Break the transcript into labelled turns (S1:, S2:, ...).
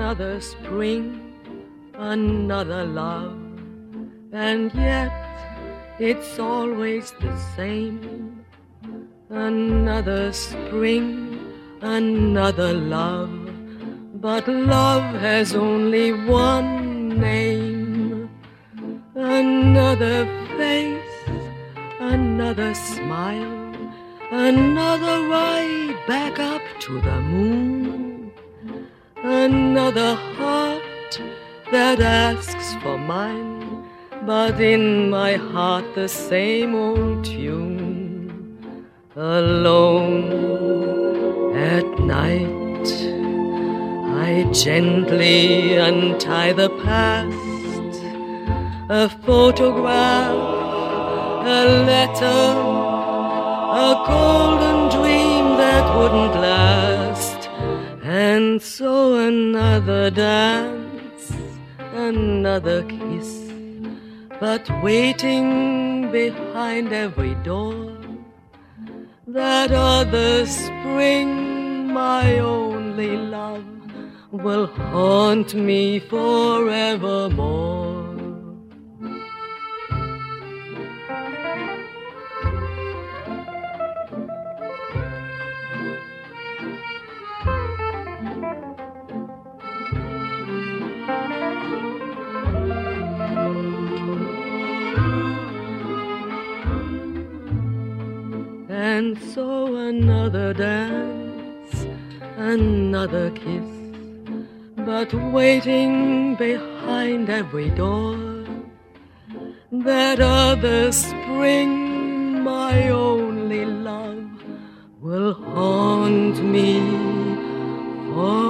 S1: another spring, another love, and yet it's always the same. Another spring, another love, but love has only one name. Another face, another smile, another ride back up to the moon. Another heart that asks for mine, but in my heart the same old tune. Alone at night, I gently untie the past. A photograph, a letter, a golden dream that wouldn't last. And so another dance, another kiss, but waiting behind every door. That other spring, my only love, will haunt me forevermore. And so another dance, another kiss, but waiting behind every door. That other spring, my only love, will haunt me forever.